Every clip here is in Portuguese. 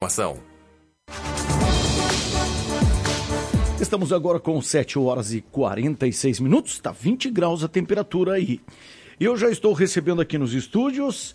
informação. Estamos agora com 7 horas e 46 minutos, está 20 graus a temperatura aí. E eu já estou recebendo aqui nos estúdios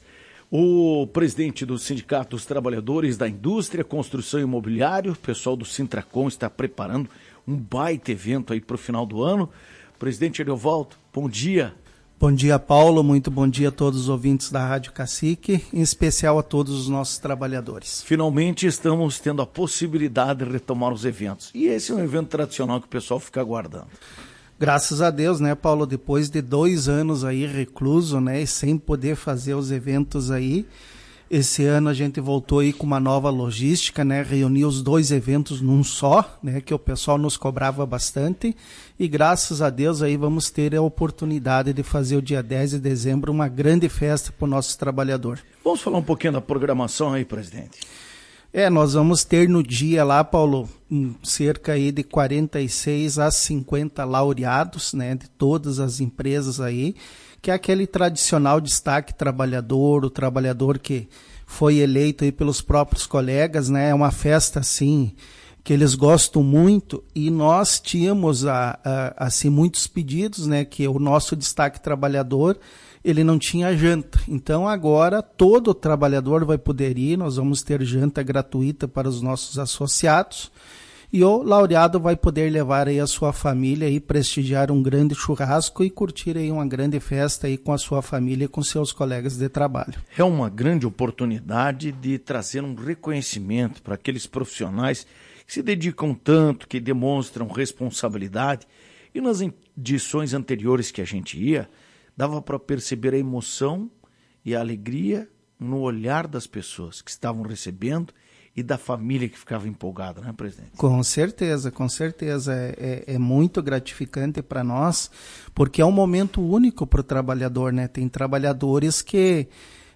o presidente do Sindicato dos Trabalhadores da Indústria, Construção e Imobiliário. O pessoal do Sintracom está preparando um baita evento aí para o final do ano. Presidente Ariovaldo, bom dia. Bom dia, Paulo. Muito bom dia a todos os ouvintes da Rádio Cacique, em especial a todos os nossos trabalhadores. Finalmente estamos tendo a possibilidade de retomar os eventos. E esse é um evento tradicional que o pessoal fica aguardando. Graças a Deus, né, Paulo? Depois de 2 anos aí recluso, né, e sem poder fazer os eventos aí, esse ano a gente voltou aí com uma nova logística, né, reuniu os 2 eventos num só, né, que o pessoal nos cobrava bastante, e graças a Deus aí vamos ter a oportunidade de fazer o dia 10 de dezembro uma grande festa para o nosso trabalhador. Vamos falar um pouquinho da programação aí, presidente. Nós vamos ter no dia lá, Paulo, cerca aí de 46 a 50 laureados, né, de todas as empresas aí, que é aquele tradicional destaque trabalhador, o trabalhador que foi eleito aí pelos próprios colegas, né, é uma festa assim que eles gostam muito, e nós tínhamos assim muitos pedidos, né, que o nosso destaque trabalhador ele não tinha janta. Então agora todo trabalhador vai poder ir, nós vamos ter janta gratuita para os nossos associados, e o laureado vai poder levar aí a sua família e prestigiar um grande churrasco e curtir aí uma grande festa aí com a sua família e com seus colegas de trabalho. É uma grande oportunidade de trazer um reconhecimento para aqueles profissionais que se dedicam tanto, que demonstram responsabilidade. E nas edições anteriores que a gente ia, dava para perceber a emoção e a alegria no olhar das pessoas que estavam recebendo e da família que ficava empolgada, né, presidente? Com certeza, com certeza. É muito gratificante para nós, porque é um momento único para o trabalhador, né? Tem trabalhadores que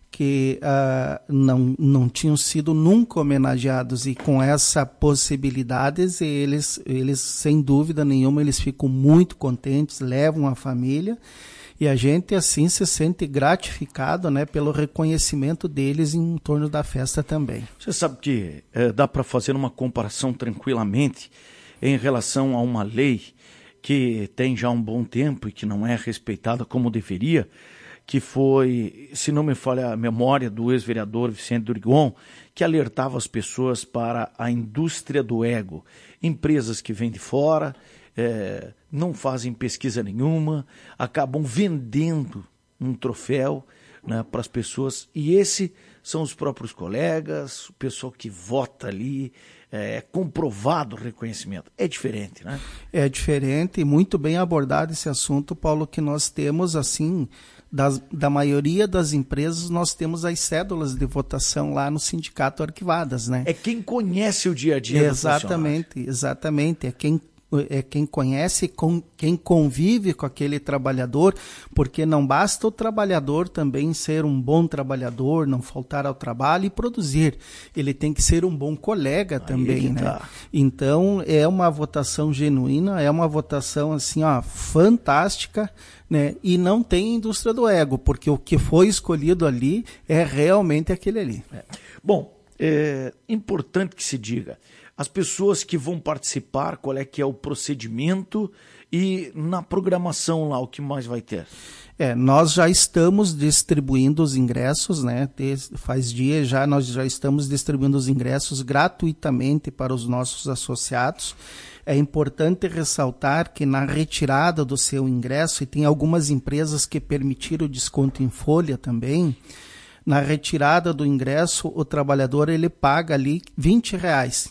não tinham sido nunca homenageados, e com essa possibilidade eles sem dúvida nenhuma eles ficam muito contentes, levam a família. E a gente, assim, se sente gratificado, né, pelo reconhecimento deles em torno da festa também. Você sabe que dá para fazer uma comparação tranquilamente em relação a uma lei que tem já um bom tempo e que não é respeitada como deveria, que foi, se não me falha a memória, do ex-vereador Vicente Durigon, que alertava as pessoas para a indústria do ego. Empresas que vêm de fora, não fazem pesquisa nenhuma, acabam vendendo um troféu, né, para as pessoas, e esses são os próprios colegas, o pessoal que vota ali, é comprovado o reconhecimento. É diferente, né? É diferente, e muito bem abordado esse assunto, Paulo, que nós temos, assim, da maioria das empresas, nós temos as cédulas de votação lá no sindicato arquivadas, né? É quem conhece o dia a dia do funcionário. Exatamente, é quem conhece, quem convive com aquele trabalhador, porque não basta o trabalhador também ser um bom trabalhador, não faltar ao trabalho e produzir, ele tem que ser um bom colega também, né? Então é uma votação genuína, é uma votação assim, ó, fantástica, né? E não tem indústria do ego, porque o que foi escolhido ali é realmente aquele ali. Bom, é importante que se diga, as pessoas que vão participar, qual é que é o procedimento, e na programação lá, o que mais vai ter? Nós já estamos distribuindo os ingressos, né? Faz dias já nós já estamos distribuindo os ingressos gratuitamente para os nossos associados. É importante ressaltar que na retirada do seu ingresso, e tem algumas empresas que permitiram o desconto em folha também, na retirada do ingresso, o trabalhador ele paga ali R$20.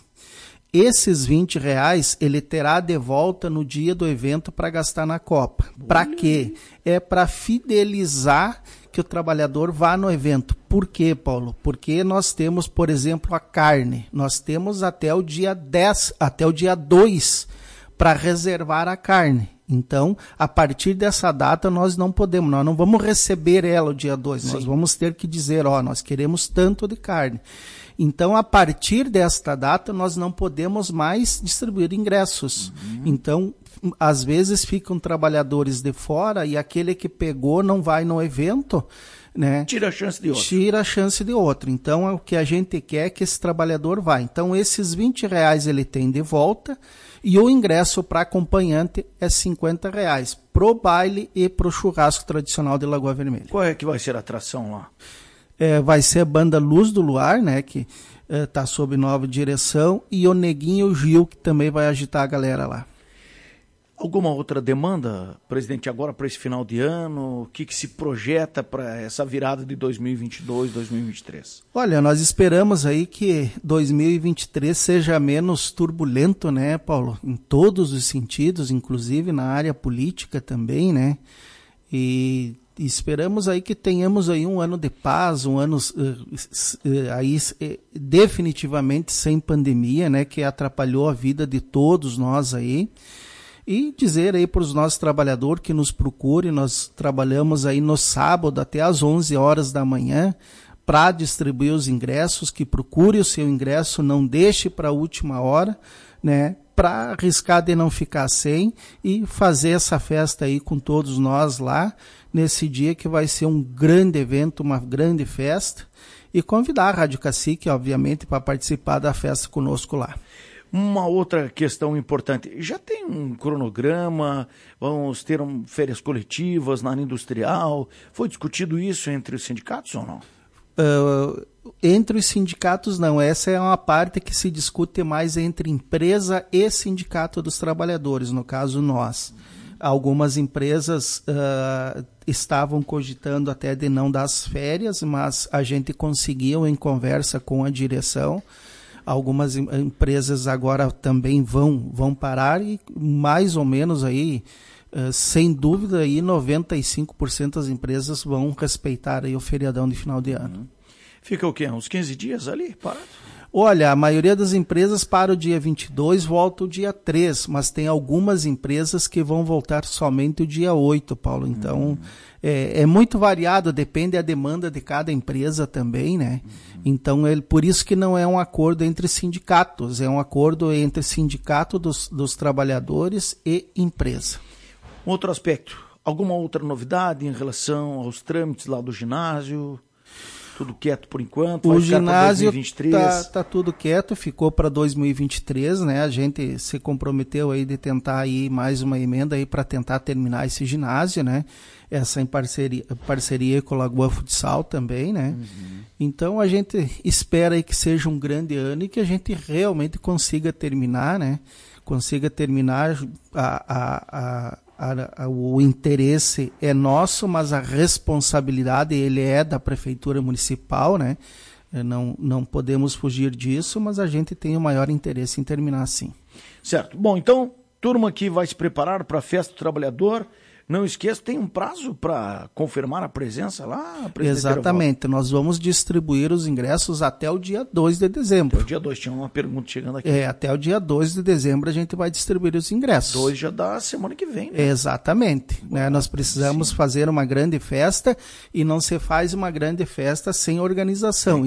Esses R$20 ele terá de volta no dia do evento para gastar na Copa. Para quê? É para fidelizar que o trabalhador vá no evento. Por quê, Paulo? Porque nós temos, por exemplo, a carne. Nós temos até o dia 10, até o dia 2 para reservar a carne. Então, a partir dessa data, nós não vamos receber ela o dia 2. Sim. Nós vamos ter que dizer, nós queremos tanto de carne. Então, a partir desta data, nós não podemos mais distribuir ingressos. Então, às vezes ficam trabalhadores de fora e aquele que pegou não vai no evento, né? Tira a chance de outro. Tira a chance de outro. Então, o que a gente quer é que esse trabalhador vá. Então, esses R$20 ele tem de volta e o ingresso para acompanhante é R$50 pro baile e pro churrasco tradicional de Lagoa Vermelha. Qual é que vai ser a atração lá? Vai ser a banda Luz do Luar, né? Que está sob nova direção, e o Neguinho Gil, que também vai agitar a galera lá. Alguma outra demanda, presidente, agora para esse final de ano? O que se projeta para essa virada de 2022, 2023? Olha, nós esperamos aí que 2023 seja menos turbulento, né, Paulo? Em todos os sentidos, inclusive na área política também, né? E esperamos aí que tenhamos aí um ano de paz, um ano aí definitivamente sem pandemia, né? Que atrapalhou a vida de todos nós aí. E dizer aí para os nossos trabalhadores que nos procurem, nós trabalhamos aí no sábado até às 11 horas da manhã para distribuir os ingressos, que procure o seu ingresso, não deixe para a última hora, né? Para arriscar de não ficar sem e fazer essa festa aí com todos nós lá, nesse dia que vai ser um grande evento, uma grande festa, e convidar a Rádio Cacique, obviamente, para participar da festa conosco lá. Uma outra questão importante, já tem um cronograma, vamos ter férias coletivas na área industrial, foi discutido isso entre os sindicatos ou não? Entre os sindicatos não, essa é uma parte que se discute mais entre empresa e sindicato dos trabalhadores, no caso nós. Algumas empresas estavam cogitando até de não dar as férias, mas a gente conseguiu em conversa com a direção. Algumas empresas agora também vão parar e mais ou menos aí, sem dúvida, aí 95% das empresas vão respeitar aí o feriadão de final de ano. Fica o quê? Uns 15 dias ali parado? Olha, a maioria das empresas para o dia 22, volta o dia 3, mas tem algumas empresas que vão voltar somente o dia 8, Paulo. Então, é muito variado, depende da demanda de cada empresa também, né? Então, por isso que não é um acordo entre sindicatos, é um acordo entre sindicato dos trabalhadores e empresa. Outro aspecto, alguma outra novidade em relação aos trâmites lá do ginásio? Tudo quieto por enquanto? O ginásio tá tudo quieto, ficou para 2023, né? A gente se comprometeu aí de tentar aí mais uma emenda aí para tentar terminar esse ginásio, né? Essa em parceria com o Lagoa Futsal também, né? Então a gente espera aí que seja um grande ano e que a gente realmente consiga terminar, né? Consiga terminar o interesse é nosso, mas a responsabilidade ele é da Prefeitura Municipal, né? Não podemos fugir disso, mas a gente tem o maior interesse em terminar assim. Certo. Bom, então, turma que vai se preparar para a Festa do Trabalhador, não esqueça, tem um prazo para confirmar a presença lá? Exatamente, nós vamos distribuir os ingressos até o dia 2 de dezembro. Até o dia 2, tinha uma pergunta chegando aqui. Até o dia 2 de dezembro a gente vai distribuir os ingressos. 2 já dá semana que vem, né? Exatamente, né? Nós precisamos fazer uma grande festa e não se faz uma grande festa sem organização.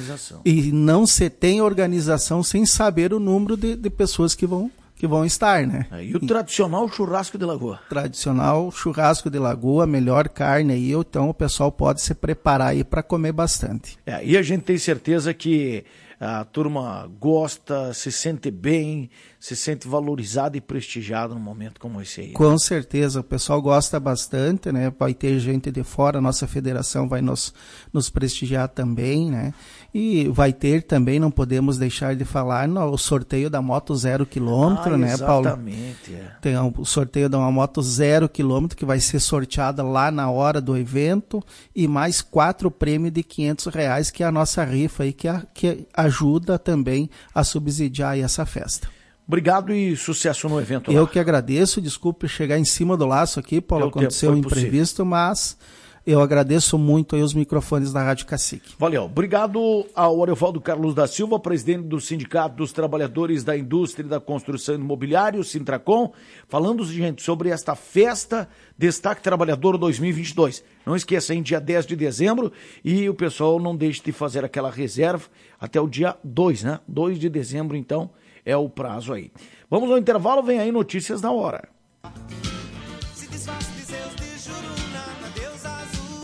E não se tem organização sem saber o número de pessoas que vão estar, né? E o tradicional churrasco de Lagoa? Tradicional churrasco de Lagoa, melhor carne aí, então o pessoal pode se preparar aí para comer bastante. E a gente tem certeza que a turma gosta, se sente bem, se sente valorizado e prestigiado num momento como esse aí. Com certeza, o pessoal gosta bastante, né? Vai ter gente de fora, a nossa federação vai nos prestigiar também, né? E vai ter também, não podemos deixar de falar, no sorteio da moto 0 km, né, Paulo? Exatamente. Tem o sorteio de uma moto 0 km que vai ser sorteada lá na hora do evento e mais 4 prêmios de R$500, que é a nossa rifa aí, que ajuda também a subsidiar aí essa festa. Obrigado e sucesso no evento. Eu que agradeço, desculpe chegar em cima do laço aqui, Paulo, aconteceu um imprevisto, mas eu agradeço muito aí os microfones da Rádio Cacique. Valeu. Obrigado ao Ariovaldo Carlos da Silva, presidente do Sindicato dos Trabalhadores da Indústria e da Construção Imobiliária, o Sintracom, falando, gente, sobre esta festa Destaque Trabalhador 2022. Não esqueça, em dia 10 de dezembro, e o pessoal não deixe de fazer aquela reserva até o dia 2, né? 2 de dezembro, então, é o prazo aí. Vamos ao intervalo, vem aí notícias da hora.